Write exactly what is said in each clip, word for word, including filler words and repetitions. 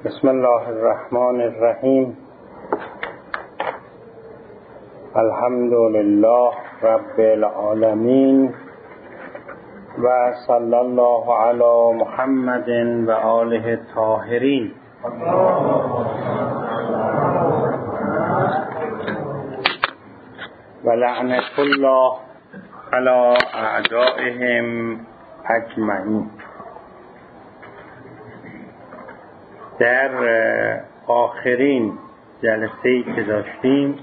بسم الله الرحمن الرحیم. الحمد لله رب العالمین و صلی الله علی محمد و آله الطاهرین. و لعنت الله علی اعدائهم اجمعین. در آخرین جلسه‌ای که داشتیم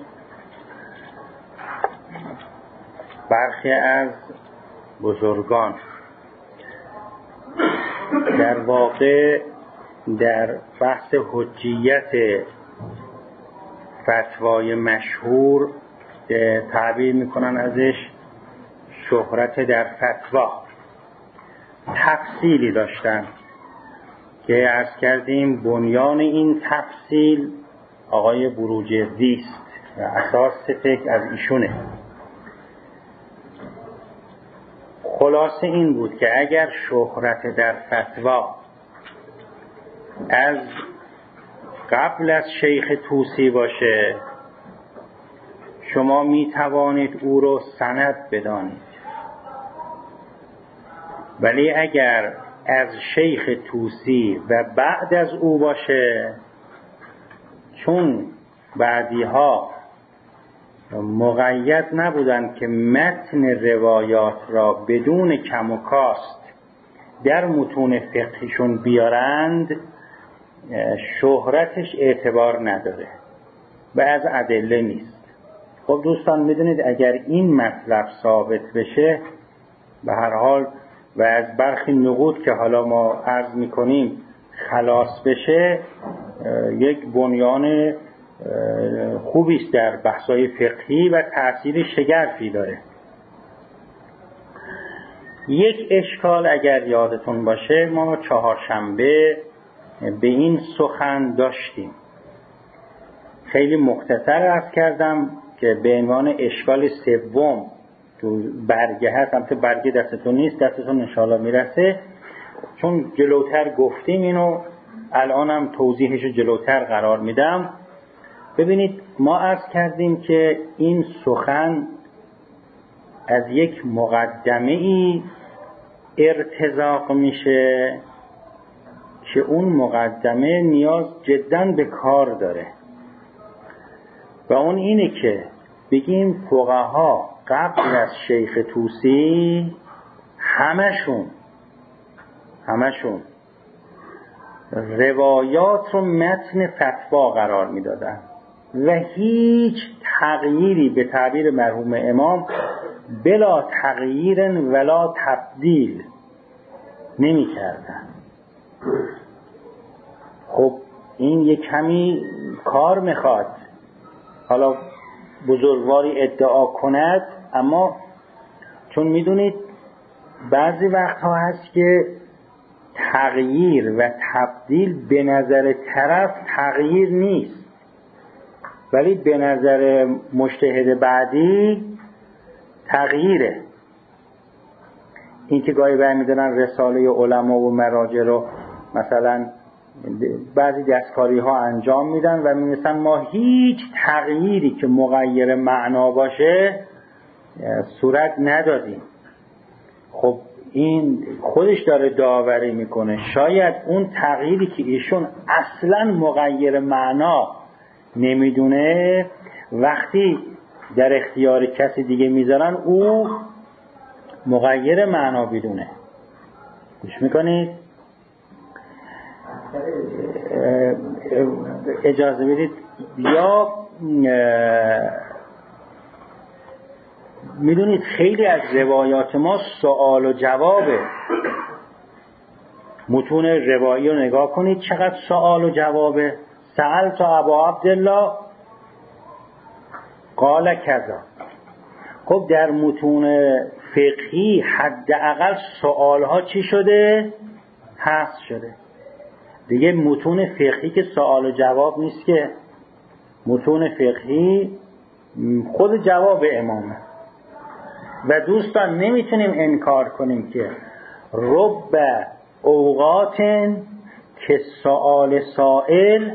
برخی از بزرگان در واقع در بحث حجیت فتوای مشهور تعبیر میکنن ازش شهرت در فتوا، تفصیلی داشتن که عرض کردیم بنیان این تفصیل آقای بروجردی است و اساس فکر از ایشونه. خلاصه این بود که اگر شهرت در فتوا از قبل از شیخ طوسی باشه شما می توانید او رو سند بدانید، ولی اگر از شیخ طوسی و بعد از او باشه، چون بعدی ها مقید نبودند که متن روایات را بدون کم و کاست در متون فقهیشون بیارند، شهرتش اعتبار نداره و از ادله نیست. خب دوستان میدونید اگر این مطلب ثابت بشه به هر حال و از برخی نقود که حالا ما عرض میکنیم خلاص بشه، یک بنیان خوبی است در بحث‌های فقهی و تأثیر شگرفی داره. یک اشکال اگر یادتون باشه ما چهارشنبه به این سخن داشتیم، خیلی مختصر عرض کردم که به عنوان اشکال سوم تو برگه هست. البته برگه دستتون نیست، دستتون انشاءالله میرسه، چون جلوتر گفتیم اینو الانم توضیحش جلوتر قرار میدم. ببینید ما عرض کردیم که این سخن از یک مقدمه ای ارتزاق میشه که اون مقدمه نیاز جداً به کار داره و اون اینه که بگیم فقها قبل از شیخ طوسی همشون همشون روایات رو متن فتوا قرار میدادن و هیچ تغییری به تعبیر مرحوم امام بلا تغییر ولا تبدیل نمی کردن. خب این یک کمی کار میخواد، حالا بزرگواری ادعا کند، اما چون میدونید بعضی وقتها هست که تغییر و تبدیل به نظر طرف تغییر نیست، ولی به نظر مجتهد بعدی تغییره. این که گاهی برمی‌دارن رساله علما و مراجع رو مثلا بعضی دستکاری ها انجام میدن و می‌نویسن ما هیچ تغییری که مغیر معنا باشه صورت ندادیم. خب این خودش داره داوری میکنه، شاید اون تغییری که ایشون اصلا مغیر معنا نمیدونه وقتی در اختیار کسی دیگه میذارن او مغیر معنا بدونه. گوش میکنید؟ اجازه بدید. یا میدونید خیلی از روایات ما سوال و جوابه. متون روایی رو نگاه کنید چقدر سوال و جوابه. سألت ابا عبدالله قال کذا. خب در متون فقهی حداقل سوال ها چی شده؟ حذف شده. دیگه متون فقهی که سوال و جواب نیست، که متون فقهی خود جواب امامه. و دوستان نمیتونیم انکار کنیم که رب اوقات که سوال سائل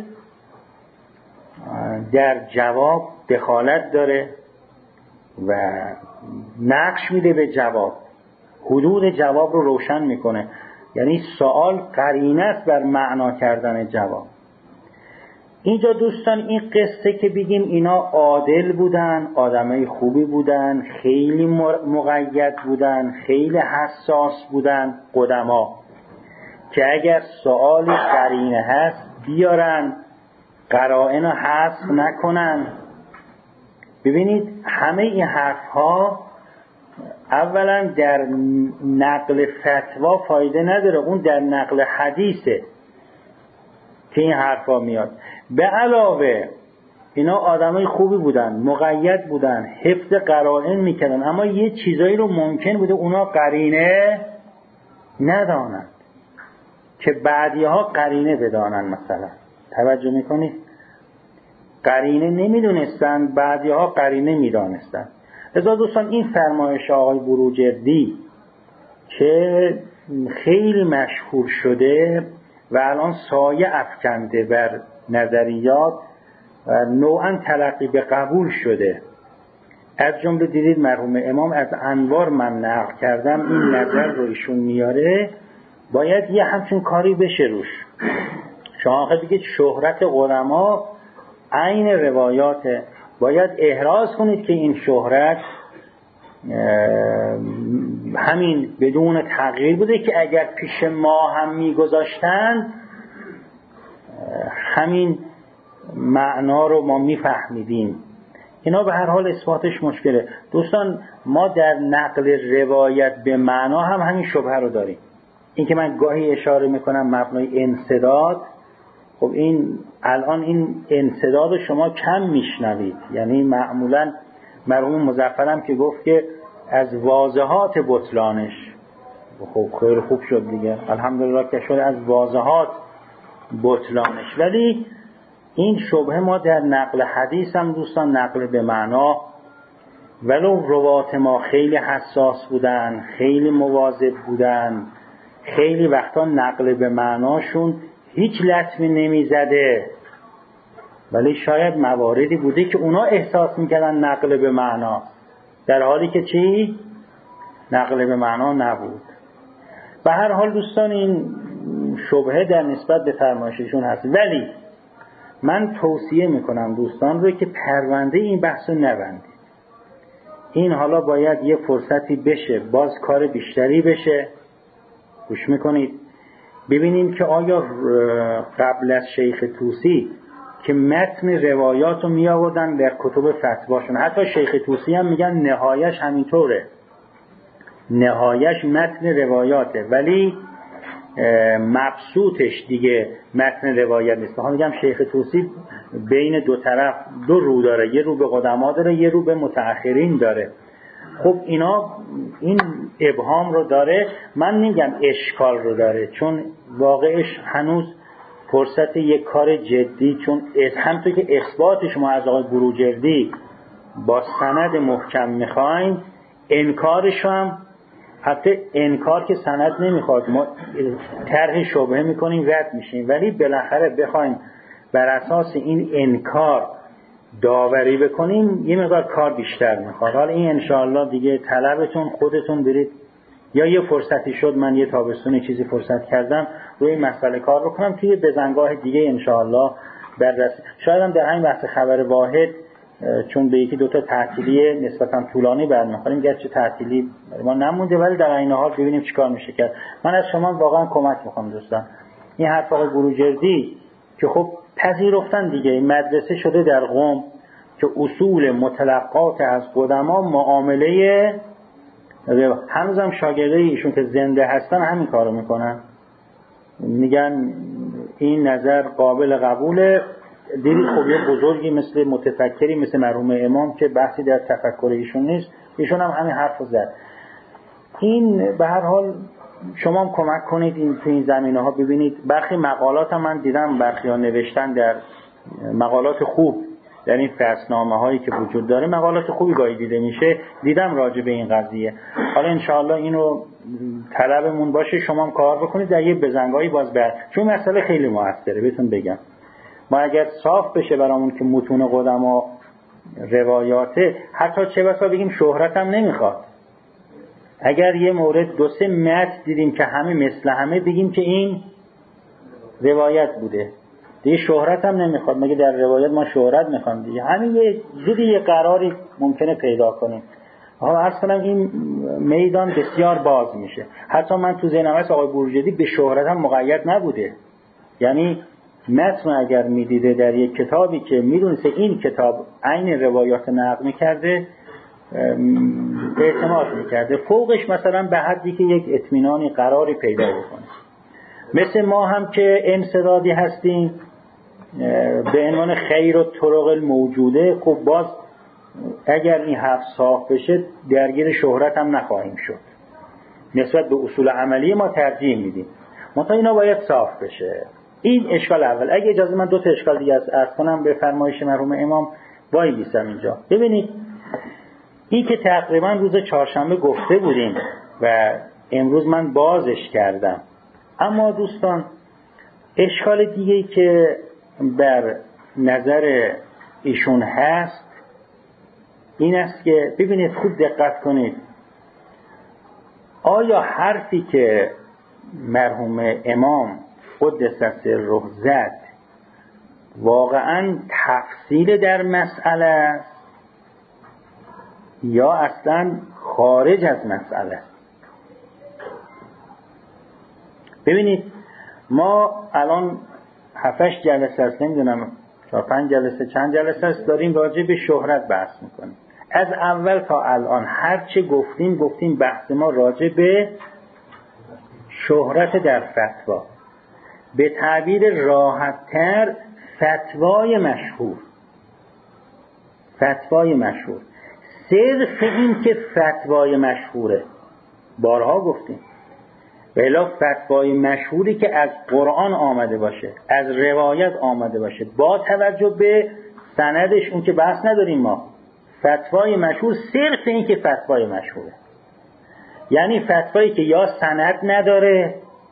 در جواب دخالت داره و نقش میده به جواب، حدود جواب رو روشن میکنه. یعنی سوال قرینه است بر معنا کردن جواب. اینجا دوستان این قصه که بگیم اینا عادل بودن، آدمای خوبی بودن، خیلی مقید بودن، خیلی حساس بودن قدما، که اگر سوالی قرینه هست بیارن، قرائن رو حذف نکنن. ببینید همه این حرف ها اولا در نقل فتوا فایده نداره، اون در نقل حدیثه که این حرف ها میاد. به علاوه اینا آدمای خوبی بودن، مقید بودن، حفظ قرائن میکردن، اما یه چیزایی رو ممکن بوده اونا قرینه ندانند که بعدی ها قرینه بدانن. مثلا توجه میکنید؟ قرینه نمیدونستن، بعدی ها قرینه میدانستن. لذا دوستان این فرمایش آقای بروجردی که خیلی مشهور شده و الان سایه افکنده بر نظریات و نوعا تلقی به قبول شده، از جمله دیدید مرحوم امام از انوار من نقل کردم این نظر رو ایشون میاره، باید یه همچین کاری بشه روش. شما آخه بگید شهرت علما عین روایاته، باید احراز کنید که این شهرت همین بدون تغییر بوده که اگر پیش ما هم میگذاشتن همین معنا رو ما میفهمیدیم. اینا به هر حال اثباتش مشکله. دوستان ما در نقل روایت به معنا هم همین شبهه رو داریم. این که من گاهی اشاره میکنم مبنای انسداد، خب این الان این انسداد شما کم میشنوید. یعنی معمولا مرحوم مظفرم که گفت که از واضحات بطلانش، خب خیلی خوب شد دیگه، الحمدلله که شد از واضحات بطلانش. ولی این شبهه ما در نقل حدیث هم دوستان نقل به معنا، ولو روات ما خیلی حساس بودن، خیلی مواظب بودن، خیلی وقتا نقل به معناشون هیچ لطمی نمیزده، ولی شاید مواردی بوده که اونا احساس میکردن نقل به معنا، در حالی که چی؟ نقل به معنا نبود. به هر حال دوستان این شبهه در نسبت به فرمایششون هست. ولی من توصیه میکنم دوستان رو که پرونده این بحث رو نبندید. این حالا باید یه فرصتی بشه، باز کار بیشتری بشه. گوش میکنید؟ ببینیم که آیا قبل از شیخ طوسی که متن روایات رو می آوردن در کتب فتواشون، حتی شیخ طوسی هم میگن نهایش همینطوره، نهایش متن روایاته، ولی مبسوطش دیگه متن روایت نیست. من میگم شیخ طوسی بین دو طرف دو رو داره، یه رو به قدما داره، یه رو به متأخرین داره. خب اینا این ابهام رو داره، من نمیگم اشکال رو داره، چون واقعش هنوز فرصت یک کار جدی، چون همونطور که اثبات شما از آقای بروجردی با سند محکم میخواین، انکارش هم حتی انکار که سند نمیخواد، ما طرح شبهه میکنیم رد میشیم، ولی بالاخره بخوایم بر اساس این انکار داوری بکنیم یه مقدار کار بیشتر میخواد. حالا این انشاءالله دیگه طلبتون، خودتون برید، یا یه فرصتی شد من یه تابستون چیزی فرصت کردم روی این مسئله کار بکنم توی بزنگاه دیگه انشاءالله بررسی. شاید هم در همین بحث خبر واحد چون به یکی دوتا تعطیلی نسبتا طولانی برمیخوریم، گرچه تعطیلی ما نمونده، ولی در این حال ببینیم چیکار میشه کرد. من از شما واقعا کمک میخوام دوستان. این حرف آقای بروجردی که خب پذیرفتن دیگه، مدرسه شده در قم که اصول متلقات از قدما معامله، هنوزم شاگرده ایشون که زنده هستن همین کارو میکنن، میگن این نظر قابل قبوله. دیدید خب یه بزرگی مثل متفکری مثل مرحوم امام که بحثی در تفکر ایشون نیست، ایشون هم همین حرف زد. این به هر حال شما هم کمک کنید این تو این زمینه ها ببینید. برخی مقالات هم من دیدم برخی ها نوشتن، در مقالات خوب در این فصلنامه هایی که وجود داره، مقالات خوبی گاهی دیده میشه، دیدم راجع به این قضیه. حالا انشاءالله اینو طلبمون باشه شما هم کار بکنید در یه بزنگاهی باز بر، چون مسئله خیلی موثره. بهتون بگم ما اگر صاف بشه برامون که متون قدما روایاته، حتی چه بسا بگیم شهرت هم نمیخواد. اگر یه مورد دو سه متن دیدیم که همه مثل همه، بگیم که این روایت بوده دیگه، شهرت هم نمیخواد. مگه در روایت ما شهرت میخوام دیگه؟ همین یه زودی یه قراری ممکنه پیدا کنیم. آها اصلا این میدان بسیار باز میشه. حتی من تو ذهنم هست آقای بروجردی به شهرت هم مقید نبوده. یعنی متن اگر میدیده در یک کتابی که میدونسته این کتاب عین روایات نقل میکرده، اعتماد میکرده، فوقش مثلا به حدی که یک اطمینانی قراری پیدا بکنه. مثل ما هم که انسدادی هستیم به عنوان خیر و طرق الموجوده، خب باز اگر این حرف صاف بشه درگیر شهرت هم نخواهیم شد. نسبت به اصول عملی ما ترجیح میدیم، منتها اینا باید صاف بشه. این اشکال اول. اگه اجازه من دو تا اشکال دیگه عرض کنم به فرمایش مرحوم امام وای بیستم اینجا. ببینید این که تقریبا روز چهارشنبه گفته بودیم و امروز من بازش کردم، اما دوستان اشکال دیگه‌ای که در نظر ایشون هست این است که ببینید خوب دقت کنید، آیا حرفی که مرحوم امام قدس سره زد واقعا تفصیل در مسئله است یا اصلا خارج از مسئله است؟ ببینید ما الان هفتش جلسه است، نمیدونم چهار پنج جلسه چند جلسه است داریم راجع به شهرت بحث میکنیم. از اول تا الان هر چه گفتیم گفتیم بحث ما راجع به شهرت در فتوا، به تعبیر راحت‌تر فتوای مشهور. فتوای مشهور صرف این که فتوای مشهوره، بارها گفتیم، بلا فتوای مشهوری که از قرآن آمده باشه، از روایت آمده باشه، با توجه به سندش، اون که بحث نداریم ما. فتوای مشهور صرف این که فتوای مشهوره، یعنی فتوایی که یا سند نداره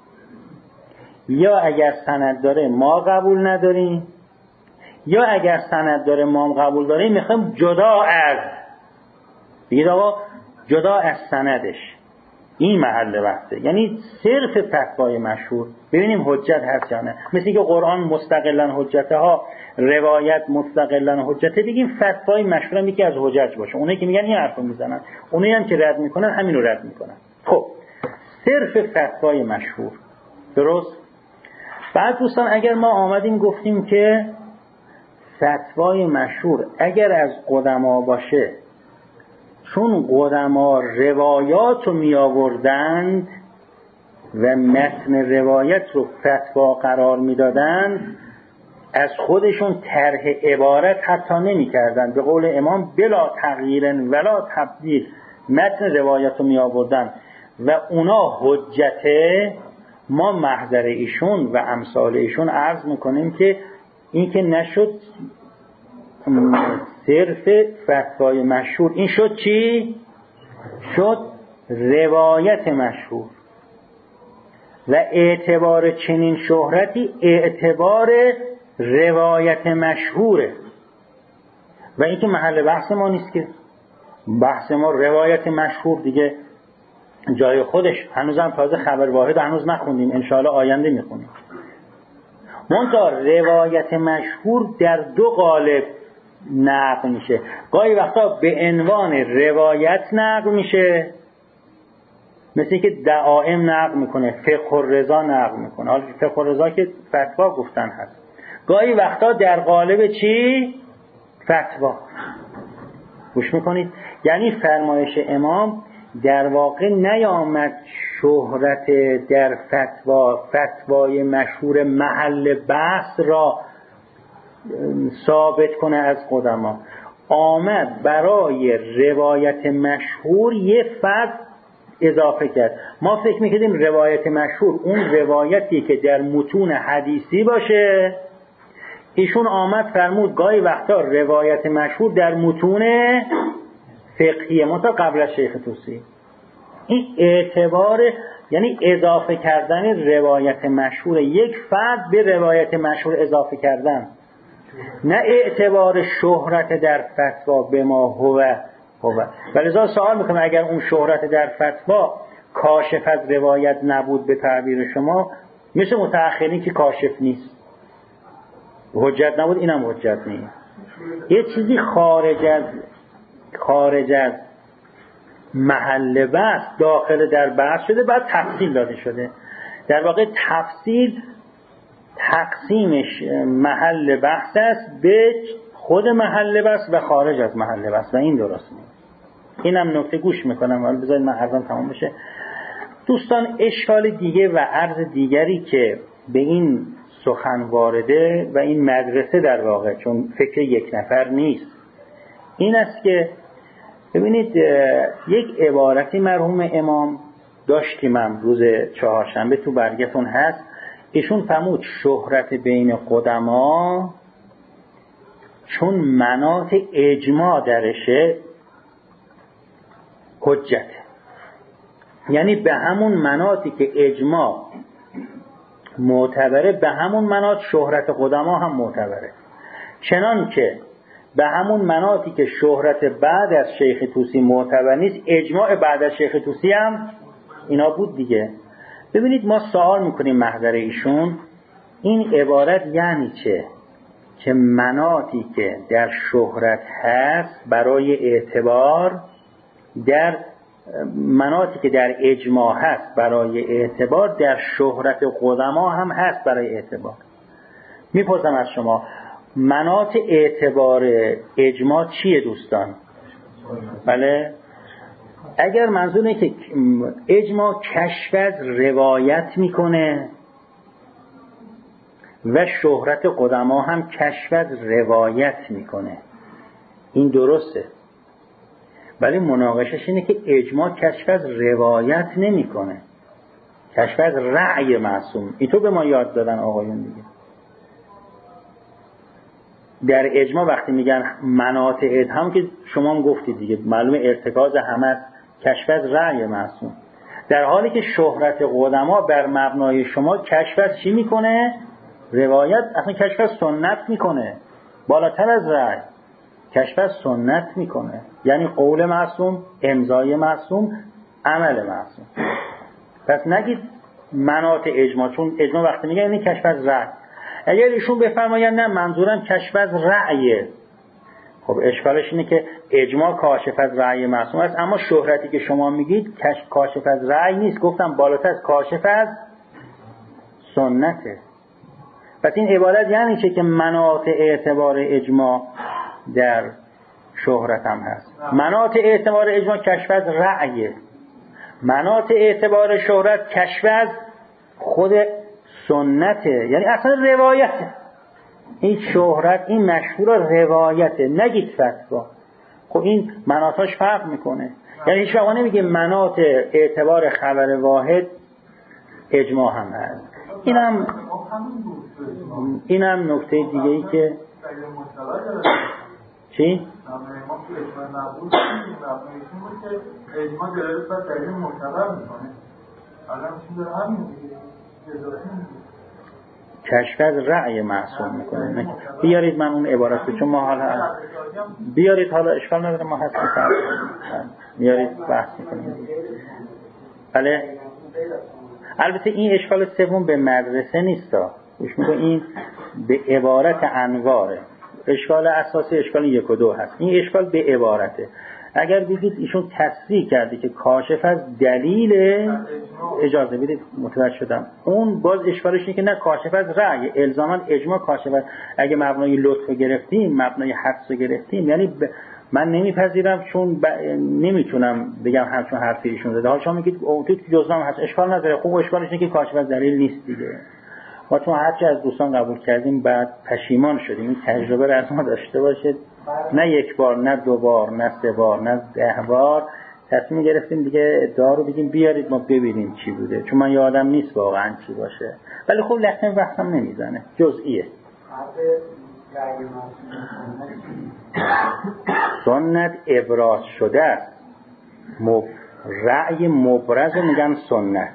یا اگر سند داره ما قبول نداریم، یا اگر سند داره ما هم قبول داریم میخوایم جدا از، بگید آقا جدا از سندش. این محل بحثه، یعنی صرف فتوای مشهور ببینیم حجت هست یا نه. مثل که قرآن مستقلا حجته ها، روایت مستقلا حجته، بگیم فتوای مشهور هم یکی از حجج باشه. اونایی که میگن این حرفو میزنن، اونایی هم که رد میکنن همین رو رد میکنن. خب صرف فتوای مشهور، درست؟ بعد دوستان اگر ما آمدیم گفتیم که فتوای مشهور اگر از قدما باشه، چون قدما روایات رو می آوردند و متن روایت رو فتوا قرار می دادند، از خودشون طرح عبارت حتی نمی کردند. به قول امام بلا تغییر ولا تبدیل متن روایت رو می آوردند و اونا حجته. ما محضر ایشون و امثال ایشون عرض میکنیم که این که نشد صرف فتوای مشهور، این شد چی؟ شد روایت مشهور. و اعتبار چنین شهرتی اعتبار روایت مشهوره و این که محل بحث ما نیست. که بحث ما روایت مشهور دیگه جای خودش، هنوزم تازه خبر واحد هنوز نخوندیم، انشاءالله آینده میخونیم. منتها روایت مشهور در دو قالب نقل میشه. گاهی وقتا به عنوان روایت نقل میشه، مثل که دعائم نقل میکنه، فقه الرضا نقل میکنه. حالا فقه الرضا که فتوا گفتن هست. گاهی وقتا در قالب چی؟ فتوا. گوش میکنید؟ یعنی فرمایش امام در واقع نیامد شهرت در فتوا، فتوای مشهور محل بحث را ثابت کنه از قدما، آمد برای روایت مشهور یه فرد اضافه کرد. ما فکر میکردیم روایت مشهور اون روایتی که در متون حدیثی باشه، ایشون آمد فرمود گاهی وقتا روایت مشهور در متون فقهیه، منتها قبل از شیخ توسی. این اعتبار یعنی اضافه کردن روایت مشهور یک فرد به روایت مشهور اضافه کردن، نه اعتبار شهرت در فتوا به ما هو هو. ولذا سوال میکنم اگر اون شهرت در فتوا کاشف از روایت نبود به تعبیر شما، مثل متأخرین که کاشف نیست، حجت نبود، اینم حجت نیست. یه چیزی خارج از خارج از محل بحث داخل در بحث شده، بعد تفصیل داده شده. در واقع تفصیل تقسیمش محل بحث است به خود محل بحث و خارج از محل بحث و این درست نیست. اینم نکته گوش میکنم، ولی بذارید من عرضم تمام بشه. دوستان اشکال دیگه و عرض دیگری که به این سخن وارده و این مدرسه در واقع، چون فکر یک نفر نیست، این است که ببینید یک عبارتی مرحوم امام داشتیم روز چهارشنبه تو برگتون هست، ایشون فرمود شهرت بین قدما چون مناط اجماع درشه حجت، یعنی به همون مناطی که اجماع معتبره به همون مناط شهرت قدما هم معتبره، چنان که به همون مناطی که شهرت بعد از شیخ طوسی معتبر نیست اجماع بعد از شیخ طوسی هم اینا بود دیگه. ببینید ما سوال میکنیم محضر ایشون این عبارت یعنی چه؟ که مناطی که در شهرت هست برای اعتبار، در مناطی که در اجماع هست برای اعتبار، در شهرت قدما هم هست برای اعتبار. میپرسم از شما مناط اعتبار اجماع چیه دوستان؟ بله؟ اگر منظور اینه که اجماع کشف از روایت میکنه و شهرت قدما هم کشف از روایت میکنه، این درسته. ولی مناقشش اینه که اجماع کشف از روایت نمیکنه، کشف از رأی معصوم. این تو به ما یاد دادن آقایون دیگه. در اجماع وقتی میگن مناط ادهام که شما هم گفتید دیگه، معلومه ارتکاز همه است، کشف از رأی معصوم. در حالی که شهرت قدما بر مبنای شما کشف از چی میکنه؟ روایت. اصلا کشف از سنت میکنه، بالاتر از رأی کشف از سنت میکنه، یعنی قول معصوم، امضای معصوم، عمل معصوم. پس نگید مناط اجماع، چون اجماع وقتی میگن این کشف از رأی. اگر ایشون بفرماین نه منظورم کشف از رأیه، خب اشکالش اینه که اجماع کاشف از رأی معصوم است، اما شهرتی که شما میگید کاشف از رأی نیست، گفتم بالاتر از کاشف از سنته. پس این عبارت یعنی چه؟ که مناط اعتبار اجماع در شهرت هم هست. مناط اعتبار اجماع کشف از رأیه، مناط اعتبار شهرت کشف از خود سنته، یعنی اصلا روایته. این شهرت، این مشهور روایته، نگید فتوا. خب این مناطاش فرق میکنه. یعنی هیچ وقت نمیگه مناط اعتبار خبر واحد اجماع هم هست. اینم اینم نکته دیگه ای که چی؟ کشف از رأی معصوم میکنه. بیارید من اون عبارت رو، چون ما حالا بیارید، حالا اشکال نداره، ما هست میکنم بیارید بحث میکنیم. بله البته این اشکال سوم به مدرسه نیست، گوش میکنه، این به عبارت انواره. اشکال اساسی اشکال یک و دو هست، این اشکال به عبارته. اگر بگید ایشون تصریح کرده که کاشف از دلیل، اجازه بدید متوجه شدم، اون باز اشکالش اینه که نه کاشف از رأی، الزاما اجماع کاشف از، اگه مبنای لطف گرفتیم، مبنای حدس گرفتیم، یعنی ب... من نمیپذیرم، چون ب... نمیتونم بگم همچون حرفی ایشون زده. حالا شما میگید تو جزنامه هست، اشکال نداره. خوب اشکالش اینه که کاشف از دلیل نیست دیگه. ما چون هرچی از دوستان قبول کردیم بعد پشیمان شدیم. این تجربه رو از ما داشته باشید، نه یک بار، نه دو بار، نه سه بار، نه ده بار تصمیم گرفتیم دیگه ادعا رو بگیم بیارید ما ببینیم چی بوده، چون من یادم نیست واقعا چی باشه. ولی خب لحظه وقتم نمیزنه، جزئیه. سنت ابراز شده است، رأی مبرز میگن سنت.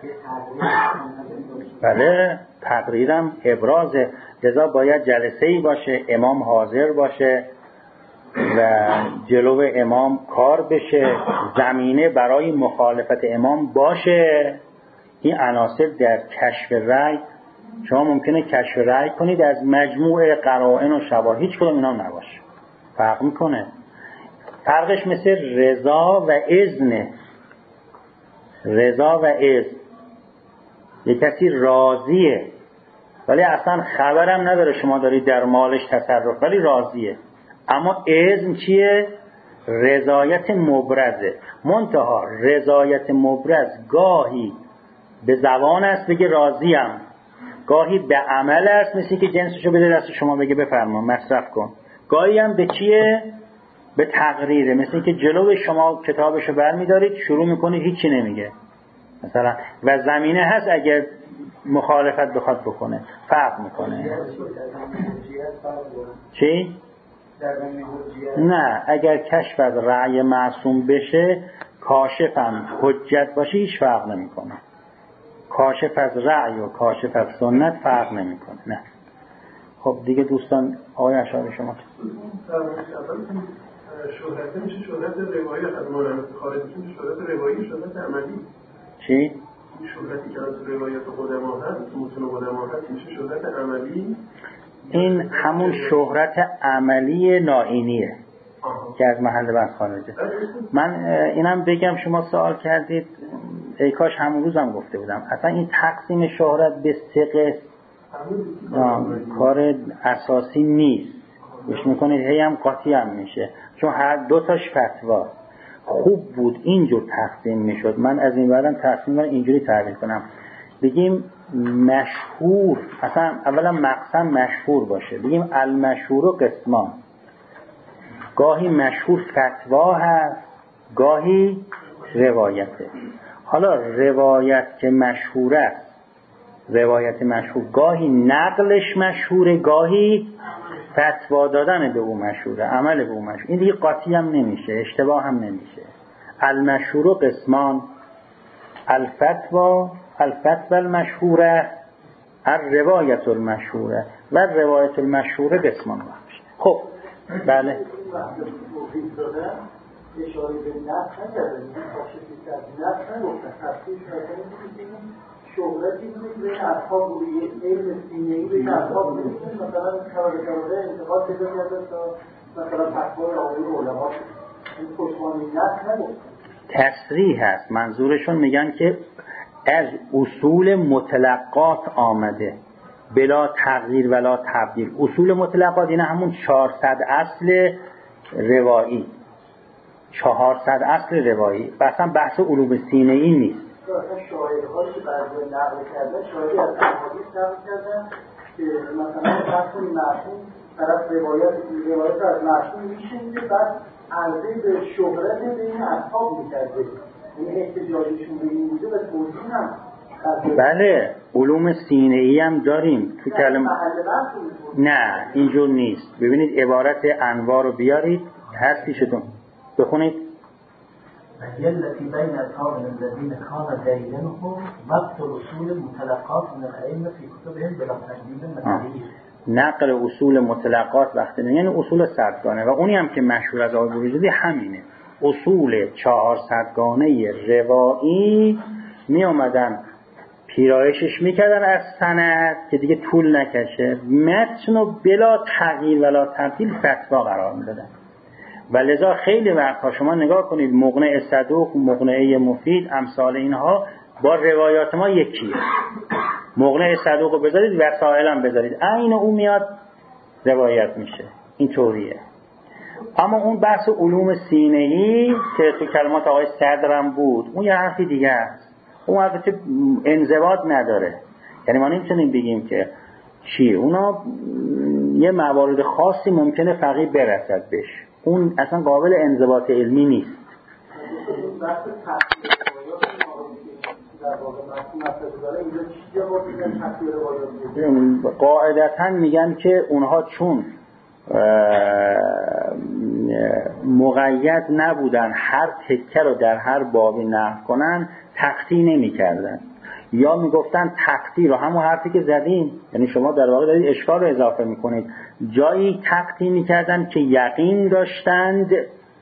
بله تقریرم ابرازه، لذا باید جلسه‌ای باشه، امام حاضر باشه و جلو امام کار بشه، زمینه برای مخالفت امام باشه. این عناصر در کشف رأی، شما ممکنه کشف رأی کنید از مجموعه قرائن و شواهد، هیچ کدوم اینا نباشه، فرق میکنه. فرقش مثل رضا و اذن. رضا و اذن، یک کسی راضیه ولی اصلا خبرم نداره شما دارید در مالش تصرف، ولی راضیه. اما اذن چیه؟ رضایت مبرزه. منتها رضایت مبرز گاهی به زبان است بگه راضیم، گاهی به عمل است، مثل که جنسشو بده دست شما بگه بفرما مصرف کن. گاهی هم به چیه؟ به تقریره، مثل که جلو شما کتابشو برمیدارید شروع میکنید هیچی نمیگه مثلا، و زمینه هست اگر مخالفت بخواد بکنه فرق میکنه. چی؟ نه، اگر کشف از رأی معصوم بشه کاشفم حجت باشه هیچ فرق نمیکنه. کاشف از رأی و کاشف از سنت فرق نمیکنه. نه. خب دیگه دوستان، آقای اشعری شما شهرت میشه شهرت روایی از مولانا خارجی میشه شهرت روایی شهرت عملی. چی؟ این شهرتی که از روایت قدما هست متون قدما هست میشه شهرت عملی. این همون شهرت عملی نائینیه که از محل بحث خارجه. من اینم بگم، شما سوال کردید، ای کاش همون روزم گفته بودم، اصلا این تقسیم شهرت به سه قسم کار اساسی نیست. گوش میکنید هی هم قاطی هم میشه، چون هر دو تاش فتوا. خوب بود اینجور تقسیم میشد. من از این بعدم تقسیم رو اینجوری تعریف کنم، بگیم مشهور، اصلا اولا مقسم مشهور باشه، بگیم المشهور و قسمان. گاهی مشهور فتوا هست، گاهی روایته. حالا روایت که مشهور است، روایت مشهور گاهی نقلش مشهوره، گاهی فتوا دادن به او مشهوره، عمل به او مشهوره. این دیگه قاطی هم نمیشه، اشتباه هم نمیشه. المشهور و قسمان، الفتوا الفتوا المشهوره، الروایت المشهوره و روایت المشهوره قسمان باشه. خب بله اشاره به نفس نگردن، کاشفی که از نفس نگفتن، تفسیرش نکنید شهرتی بوده که بین اصحاب بوده، یک علم سینه‌ای بین اصحاب بوده، مثلا کبار کباره انتقاد پیدا کرده تا مثلا فتوای آقای علما، این پشتوانه نفس نگفتن. تصریح هست، منظورشون میگن که از اصول مطلقات آمده بلا تغییر ولا تبدیل. اصول مطلقات این همون چهارصد اصل روایی، چهارصد اصل روایی، اصلا بحث علوم سینه‌ای نیست. مثلا شاعرهایی که بعضی نقل کردن، شاعری از احادیث نقل کردن که مثلا فرض کنید معصوم طرف روایت روایت از معصوم میشنیده، بعد عرضه به شهرت بین اصحاب میکرده، این احتجاجشون به این بوده و توضیح هم. بله علوم سینه‌ای هم داریم تو کلمه. نه اینجور نیست. ببینید عبارت انواع رو بیارید، هست پیشتون بخونید. التي بين أصحاب الذين كان دليلهم ضبط اصول متلقات من الائمه في كتبهم بلا تجديد وتغيير. نقل اصول متلقات وقتی نه، یعنی اصول صدگانه، و اونی هم که مشهور از آقای بروجردی همینه. اصول چهارصدگانه روایی می اومدن پیرایشش میکردن از سند که دیگه طول نکشه، متن و بلا تغییر ولا تبدیل فتوا قرار میدادن. و لذا خیلی وقتها شما نگاه کنید مقنع صدوق، مقنعه مفید، امثال اینها با روایات ما یکیه. مقنع صدوق رو بذارید، وسائل هم بذارید، عین اون میاد روایت میشه، این طوریه. اما اون بحث علوم سینه‌ای که تو کلمات آقای صدرم بود، اون یه حرفی دیگه است. اون البته انضباط نداره، یعنی ما نمیتونیم بگیم که چی، اونا یه موارد خاصی ممکنه فقیه برسد بهش، اون اصلا قابل انضباط علمی نیست. قاعدتاً میگن که اونها چون مقید نبودن هر تکه رو در هر بابی نقل کنن تقطیع نمی کردن، یا می گفتن تقطیع رو همون حرفی که زدیم، یعنی شما در واقع دارید اشکال رو اضافه می کنید، جایی تقطیع می کردن که یقین داشتند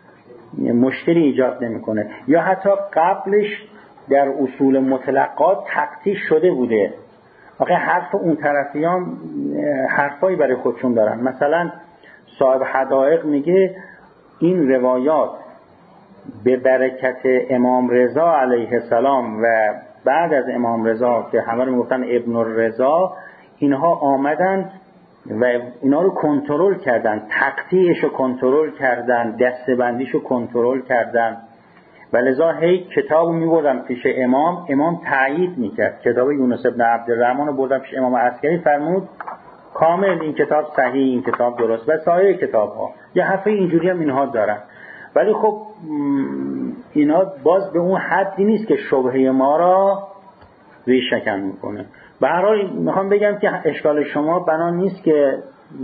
مشکلی ایجاد نمی کنه، یا حتی قبلش در اصول مطلقات تقطیع شده بوده. آخه حرف اون طرفی هم حرفایی برای خودشون دارن. مثلا صاحب حدائق میگه این روایات به برکت امام رضا علیه السلام و بعد از امام رضا که همه رو میگفتن ابن الرضا، اینها آمدن و اینا رو کنترل کردن، تقطیعش رو کنترل کردن، دسته‌بندیش رو کنترل کردن و لذا هی کتاب رو میبردن پیش امام، امام تایید میکرد. کتاب یونس ابن عبدالرحمن رو بردن پیش امام عسکری، فرمود کامل این کتاب صحیح، این کتاب درست، و سایر کتاب ها. یه حرف اینجوری هم اینها دارن، ولی خب اینا باز به اون حدی نیست که شبهه ما را ریشه‌کن میکنه. به هر حال میخوام بگم که اشکال شما بنا نیست که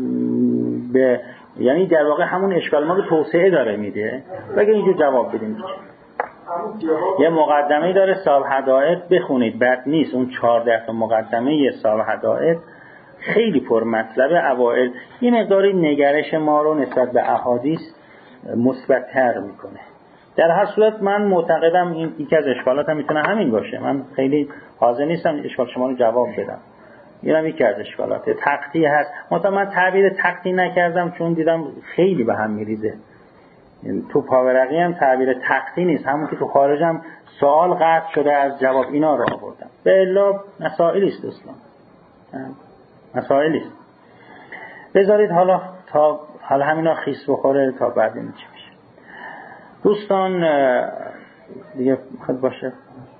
به، یعنی در واقع همون اشکال ما رو توسعه داره میده. بگه اینجور جواب بدیم. یه مقدمه داره صاحب حدائق، بخونید، بد نیست. اون چهارده تا مقدمه صاحب حدائق خیلی پر مطلب. اوائل یه مقداری نگرش ما رو نسبت به احادیث مثبت‌تر میکنه. در هر صورت من معتقدم این یکی از اشکالاتم میتونه همین باشه. من خیلی حاضر نیستم اشکال شما رو جواب بدم. اینم یکی از اشکالاته. تقطیع هست. مثلا من تعبیر تقطیع نکردم چون دیدم خیلی به هم میریزه. تو پاورقی هم تعبیر تقطیع نیست، همون که تو خارج هم سوال قطع شده از جواب، اینا رو آوردم. به الا مسائلی است اسلام، مسائلی است. بذارید حالا تا حالا همینا خیس بخوره تا بعد این چی میشه. دوستان دیگه خود باشه،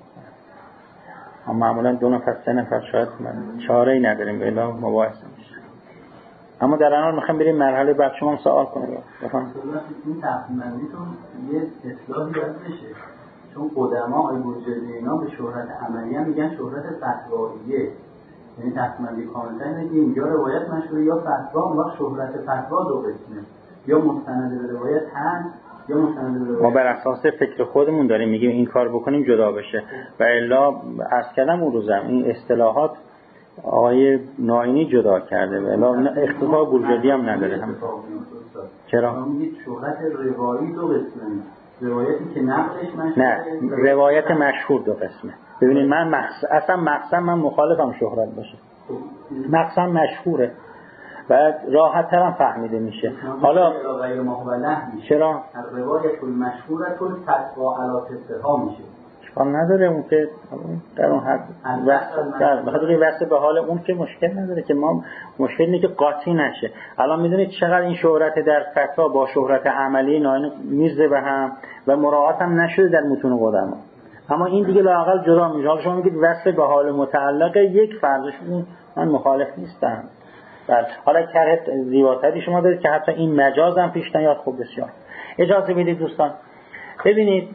اما معمولا دو نفر سه نفر شاید من چاره ای نداریم به الا مباحثه میشه. اما در الان میخوام بریم مرحله بعد. شما هم سوال کنید. بفهم. این تقسیم‌بندیتون یه اصلاحی باید بشه، چون قدماء بوجردی اینا به شهرت عملی هم میگن شهرت فتواییه. یعنی تقسیم‌بندی کامل‌تر اینه که اینجا روایت مشهور یا فتوا، اون وقت شهرت فتوا دو قسمه، یا مستند به روایت هست یا مستند به روایت. ما بر اساس فکر خودمون داریم میگیم این کار بکنیم جدا بشه، و الا عرض کردم اون روزم این اصطلاحات آقای ناینی جدا کرده و الا اختفا بورژردی هم نداره. هم چرا؟ میگید شهرت روایی دو قسمه، روایتی که نقلش مشهور، نه روایت مشهور دو قسمه. ببینید من مقصد اصلا مقصد من مخالفم شهرت باشه، مقصد مشهوره و راحت تر هم فهمیده میشه. حالا غیر محوله چرا؟ روایت المشهوره کل فتوا علی تصحیح میشه، اشکال نداره اون که در اون حد وصل در بخاطر وصل به حال اون که مشکل نداره که ما مشکل اینه که قاطی نشه. الان میدونید چقدر این شهرت در فتوا با شهرت عملی ناین میرزه به هم و مراعات هم نشده در متون قدما، اما این دیگه لااقل جدا میشه. حالا شما میگید وصل به حال متعلق یک فرضش، اون من مخالف نیستم. بله حالا که زیباتری شما دارید که حتی این مجاز هم پیش نیاد. خوب بسیار اجازه بدید دوستان ببینید،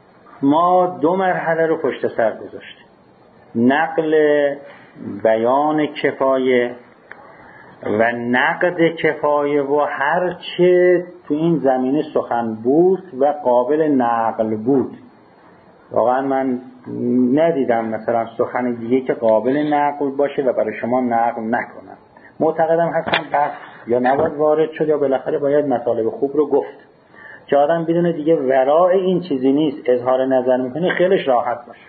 ما دو مرحله رو پشت سر گذاشتیم: نقل بیان کفایه و نقد کفایه و هر چه تو این زمینه سخن بود و قابل نقل بود. واقعا من ندیدم مثلا سخن دیگه که قابل نقل باشه و برای شما نقل نکنم. معتقدم حتما بحث یا نباید وارد شد یا بالاخره باید مطالب خوب رو گفت که آدم بدونه دیگه ورای این چیزی نیست، اظهار نظر میکنه خیلیش راحت باشه.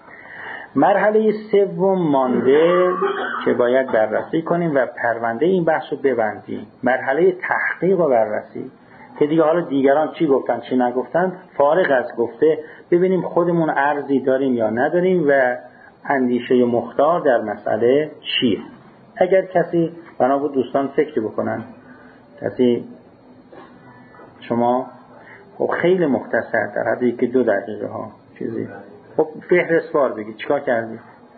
مرحله سوم مانده که باید بررسی کنیم و پرونده این بحث رو ببندیم، مرحله تحقیق و بررسی، که دیگه حالا دیگران چی گفتن چی نگفتن فارغ از گفته، ببینیم خودمون عرضی داریم یا نداریم و اندیشه مختار در مسئله چیه. اگر کسی بنا بود دوستان فکر بکنن، کسی شما خب خیلی مختصر در حد یکی دو دقیقه ها چیزی، خب فهرست بار بگید چیکار کردی؟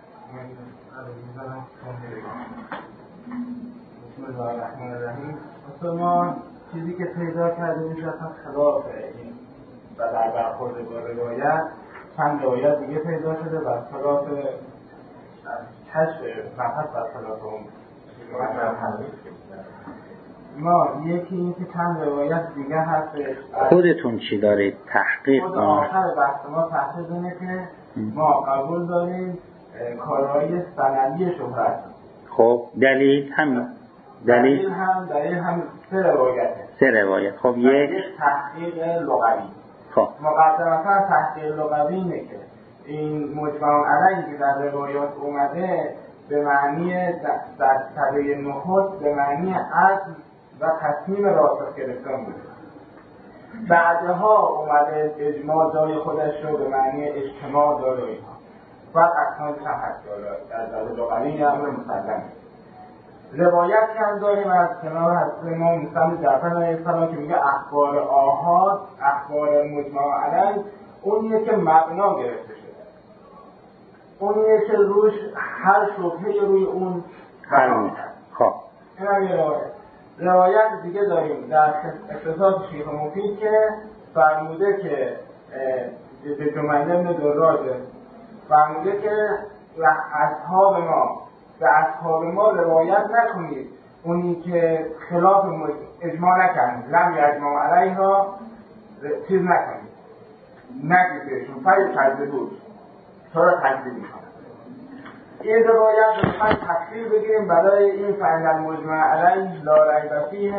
بسم الله الرحمن الرحیم. ما چیزی که پیدا کردیم میشه اصلا خلاف این و در برخورد با روایت چند روایت دیگه پیدا شده و خلاف کشف مبحث و خلاف اون ما یکی این که چند روایت دیگه هستش. خودتون چی دارید تحقیق خود کنید؟ آخر بحث ما تحقیق اینه که ما قبول داریم کارهای سندی شهرت. خب دلیل هم دلیل دلیل هم دلیل هم سه روایته. سه روایت. خب یک تحقیق لغوی. خب مقدمتا تحقیق لغوی اینه که این مجمع علیه که در روایات اومده به معنی در طبع نخست به معنی عزم و تصمیم راسخ گرفتن بوده. بعدها اومده اجماع جای خودش رو به معنی اجتماع داره و اینها و اقسامش هم هست در در لغوی این امر مسلمه. روایت هم داریم از کنار حضرت امام موسی جعفر علیه السلام که میگه اخبار آحاد، اخبار مجمع علیه اونیه که مبنا گرفته شده، اونیه که روش هر شبهه روی اون حل میشه. خب این هم یه روایت. روایت دیگه داریم در اختصاص شیخ مفید که فرموده که به جمله ابن دراج فرموده که اصحاب ما به اصحاب ما روایت نکنید اونی که خلاف اجماع نکنید، لم اجماع علیه را چیز نکنید، نگید بهشون فید تجده بود تا را تجده میکنم. این روایت رو میخوایم تفسیر بگیریم برای این فعل المجمع علیه لا ریب فیه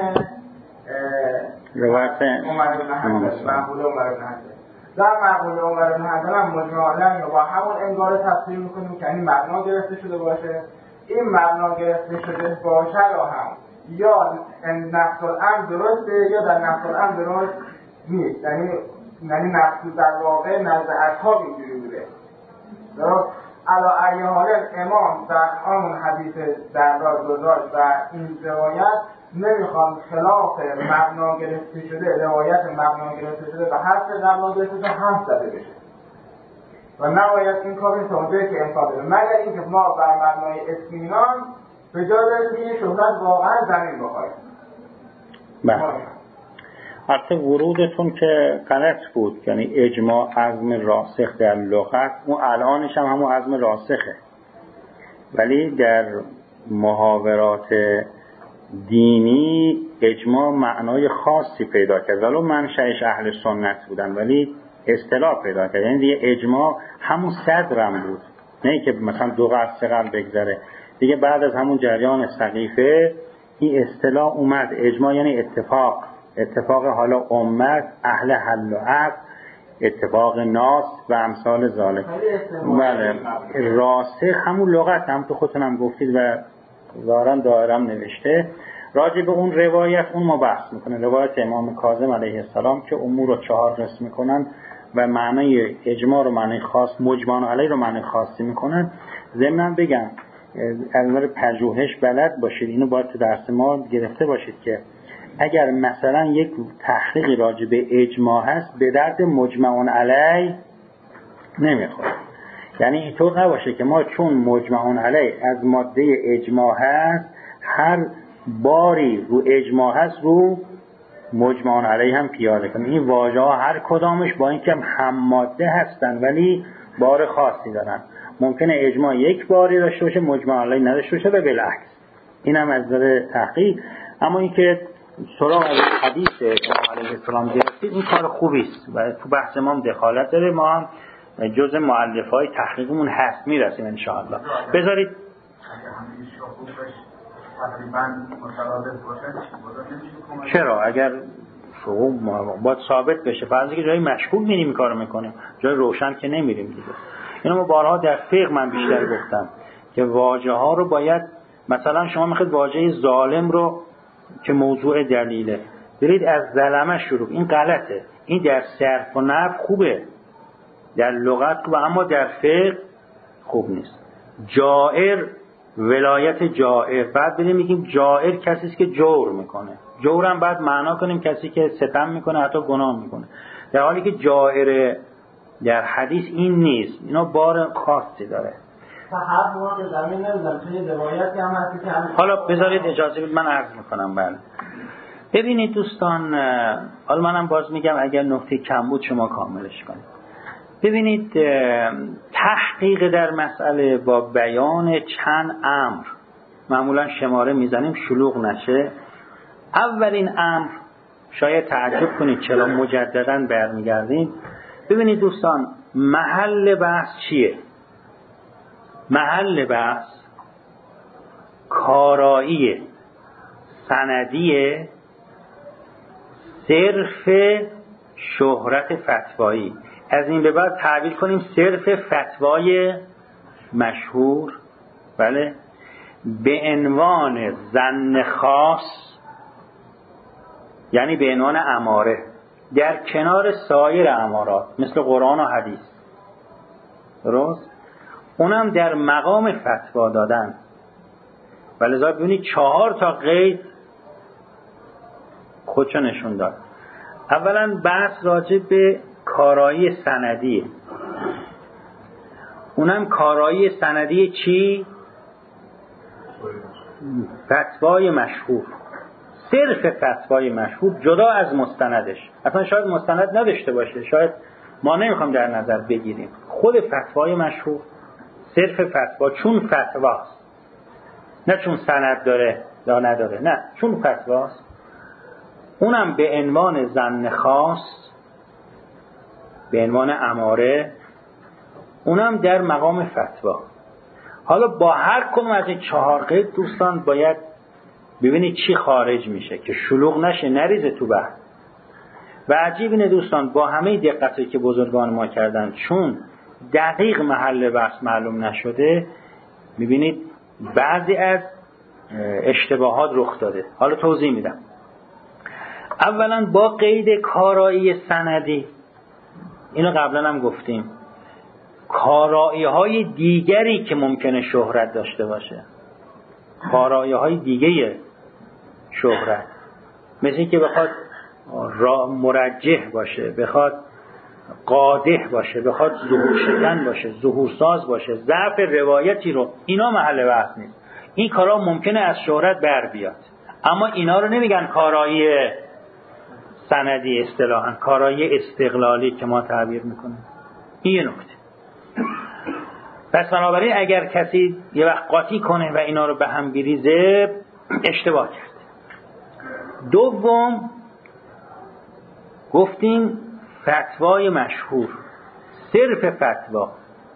روایت عمر بن حنبل، معقوله عمر بن حنبل. در معقوله عمر بن حنبل هم مجمع علیه رو با همون انگار تفسیر میکنیم که این مبنا گرفته شده باشه. این مبنا گرفته شده باشه رو هم یا نفس الامر درسته یا در نفس الامر درست نیست، یعنی یعنی نفس در واقع نزد اصحاب اینجوری بوده. درست علا ای حال امام در همون حدیث در دراج و این روایت نمیخوان خلاف مبنا گرفته شده، روایت مبنا گرفته شده و حرف مبنا گرفته شده هم زده بشه و نباید این کاری تا اونجایی که امکان داره، مگر اینکه ما بر مبنای اطمینان به جای برسیم شهرت واقعا زمین بخواهیم. بله. البته ورودتون که غلط بود، یعنی اجماع عزم راسخ در لغت، اون الانش هم همون عزم راسخه، ولی در محاورات دینی اجماع معنای خاصی پیدا کرد، ولو منشأش اهل سنت بودن ولی اصطلاح پیدا کرد. یعنی دیگه اجماع همون صدرم بود، نه که مثلا دو قرن سه قرن بگذره دیگه. بعد از همون جریان سقیفه این اصطلاح اومد. اجماع یعنی اتفاق، اتفاق حالا امت، اهل حل و عقد، اتفاق ناس و امثال ذالک. بله راسخ همون لغت هم تو خودتونم گفتید و ظاهرا دائرم نوشته. راجع به اون روایت اون ما بحث میکنه، روایت امام کاظم علیه السلام که امور رو چهار قسم میکنن و معنی اجماع رو معنی خاص، مجمع علیه رو معنی خاصی میکنن. ضمن بگم از نظر پژوهش بلد باشید، اینو باید تو درس ما گرفته باشید که اگر مثلا یک تحقیقی راجع به اجماع هست به درد مجمع علیه نمیخوره. یعنی اینطور نباشه که ما چون مجمع علیه از ماده اجماع هست هر باری رو اجماع هست رو مجمع علیه هم پیاده کنیم. این واژه ها هر کدامش با اینکه هم ماده هستن ولی بار خاصی دارن. ممکنه اجماع یک باری داشته باشه مجمع علیه نداشته باشه و بالعکس. این هم از نظر تحقیق. اما اینکه سراغ از حدیث امام علیه السلام گرفتید این کار خوبی است و تو بحث ما هم دخالت داره. ما هم جزء مؤلفه‌های تحقیقمون هست، میرسیم ان شاء الله. بذارید چرا اگر شروع باید ثابت بشه، فرضی که جای مشکوک میریم کارو میکنیم، جای روشن که نمیریم دیگه. اینو ما بارها در فقه من بیشتر گفتم که واژه ها رو باید، مثلا شما میخواید واژه ظالم رو که موضوع دلیله برید از ظلمه شروع، این غلطه. این در صرف و نحو خوبه، در لغت خوبه، اما در فقه خوب نیست. جائر، ولایت جائر، بعد بریم میگیم جائر کسی است که جور میکنه. جورم بعد معنا کنیم کسی که ستم میکنه حتی گناه میکنه، در حالی که جائر در حدیث این نیست. اینا بار خاصی داره. هر موقع زمین نمیدونم توی روایتی هم هستی که هم حالا بذارید اجازه بدید من عرض میکنم. بله ببینید دوستان، حالا منم باز میگم اگر نکته کم بود شما کاملش کنید. ببینید تحقیق در مسئله با بیان چند امر معمولا شماره میزنیم شلوغ نشه. اولین امر، شاید تعجب کنید چرا مجدداً برمیگردیم. ببینید دوستان، محل بحث چیه؟ محل بحث کارایی سندی صرف شهرت فتوایی. از این به بعد تعبیر کنیم صرف فتوای مشهور، بله، به عنوان ظن خاص، یعنی به عنوان اماره در کنار سایر امارات مثل قرآن و حدیث، درست؟ اونم در مقام فتوا دادن. ولذا ببینید چهار تا قید خودشو نشون داد. اولا بحث راجع به کارایی سندی، اونم کارایی سندی چی؟ فتوای مشهور، صرف فتوای مشهور جدا از مستندش. اصلا شاید مستند نداشته باشه، شاید ما نمیخوام در نظر بگیریم، خود فتوای مشهور، صرف فتوا، چون فتواست، نه چون سند داره یا نداره، نه چون فتواست، اونم به عنوان ظن خاص، به عنوان اماره، اونم در مقام فتوا. حالا با هر کدوم از این چهار قید دوستان باید ببینید چی خارج میشه که شلوغ نشه، نریزه تو بحث. و عجیب اینه دوستان، با همه دقتی که بزرگان ما کردن، چون دقیق محل بحث معلوم نشده، میبینید بعضی از اشتباهات رخ داده. حالا توضیح میدم. اولا با قید کارایی سندی، اینو قبلا هم گفتیم، کارایی های دیگری که ممکنه شهرت داشته باشه، کارایی های دیگه شهرت، مثل که بخواد مرجح باشه، بخواد قادح باشه، بخواد ظهور شدن باشه، ظهور ساز باشه، ضعف روایتی رو، اینا محل بحث نیست. این کارا ممکنه از شهرت بر بیاد، اما اینا رو نمیگن کارایی سندی، اصطلاحاً کارایی استقلالی که ما تعبیر میکنیم. این یه نکته. پس بنابراین اگر کسی یه وقت قاطی کنه و اینا رو به هم بریزه، اشتباه کرد. دوم گفتیم فتوای مشهور، صرف فتوا.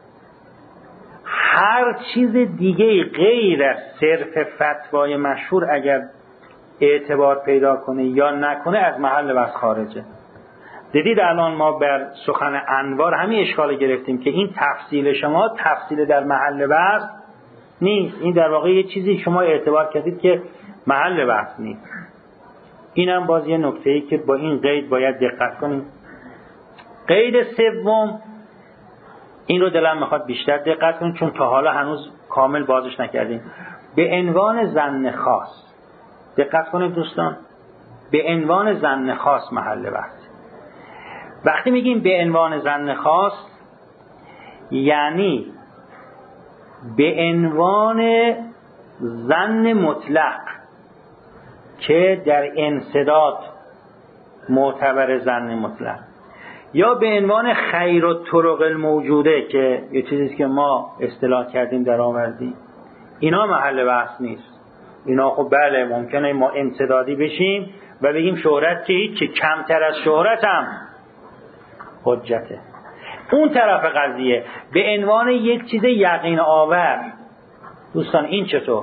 هر چیز دیگه غیر از صرف فتوای مشهور اگر اعتبار پیدا کنه یا نکنه از محل بحث خارجه. دیدید الان ما بر سخن انوار همین اشکال گرفتیم که این تفصیل شما تفصیل در محل بحث نیست، این در واقع یه چیزی شما اعتبار کردید که محل بحث نیست. اینم باز یه نکته‌ای که با این قید باید دقت کنیم. قید سوم، این رو دلم میخواد بیشتر دقت کنیم چون تا حالا هنوز کامل بازش نکردیم. به عنوان ظن خاص، دقت کنید دوستان، به عنوان ظن خاص محل بحث. وقتی میگیم به عنوان ظن خاص، یعنی به عنوان ظن مطلق که در انسداد معتبر ظن مطلق، یا به عنوان خیر الطرق الموجوده که یه چیزیست که ما اصطلاح کردیم در آوردیم، اینا محل بحث نیست. اینا خب بله ممکنه ما انسدادی بشیم و بگیم شهرت که هیچ، کمتر از شهرت هم حجته. اون طرف قضیه به عنوان یک چیز یقین آور، دوستان این چطور؟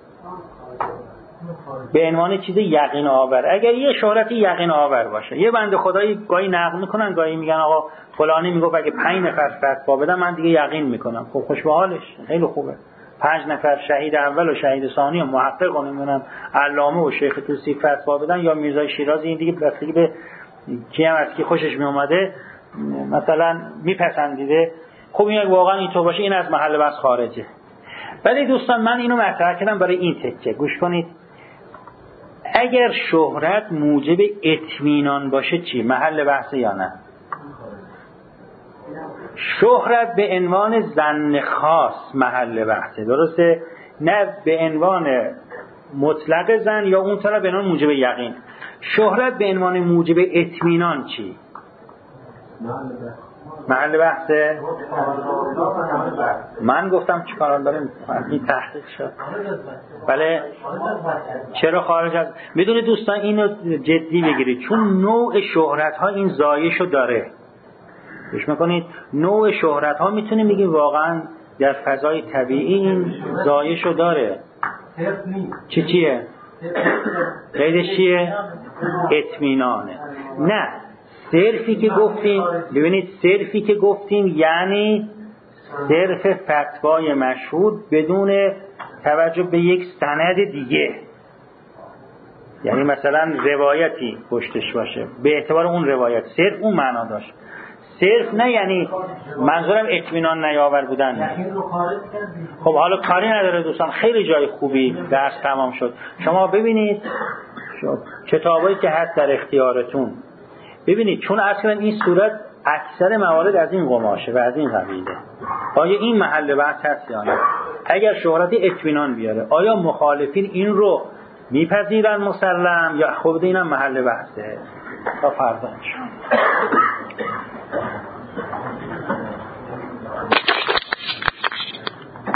به عنوان چیز یقین آور، اگر یه شهرتی یقین آور باشه، یه بنده خدایی گاهی نقل میکنن، گاهی میگن آقا فلانی میگه اگه پنج نفر فتوا بدن من دیگه یقین میکنم. خب خوش به حالش، خیلی خوبه. پنج نفر شهید اول و شهید ثانی و محقق و نمیدونم علامه و شیخ توسی فتوا بدن، یا میرزای شیرازی، این دیگه بستگی به کی هم از کی خوشش میومده مثلا میپسندیده. خب این واقعا اینطور باشه، این از محل بحث خارجه. ولی دوستان من اینو مطرح کردم برای این تکه، گوش کنید. اگر شهرت موجب اطمینان باشه چی؟ محل بحث یا نه؟ شهرت به عنوان ظن خاص محل بحثه، درسته؟ نه به عنوان مطلق ظن یا اون طرف به عنوان موجب یقین. شهرت به عنوان موجب اطمینان چی؟ محل بحثه؟ من گفتم چی کار داریم این تحقیق شد. بله چرا خارج از میدونید دوستان اینو جدی بگیرید، چون نوع شهرت ها این زایشو داره. گوش میکنید، نوع شهرت ها میتونیم بگیم واقعا در فضای طبیعی این زایشو داره. چی چیه؟ قیدش چیه؟ اطمینانه. نه صرفی که گفتیم، ببینید صرفی که گفتیم یعنی صرف فتوای مشهود بدون توجه به یک سند دیگه، یعنی مثلا روایتی پشتش باشه به اعتبار اون روایت صرف اون معنا داشت. صرف نه یعنی منظورم اطمینان نیاور بودن نه. خب حالا کاری نداره دوستان، خیلی جای خوبی درس تمام شد. شما ببینید کتابایی که هست در اختیارتون ببینید، چون اصلا این صورت اکثر موارد از این قماشه و از این قبیله. آیا این محل بحث هست یا نه؟ اگر شهرت اطمینان بیاره آیا مخالفین این رو میپذیرن مسلم یا خود اینم محل بحثه؟ تا فردا انشاءالله.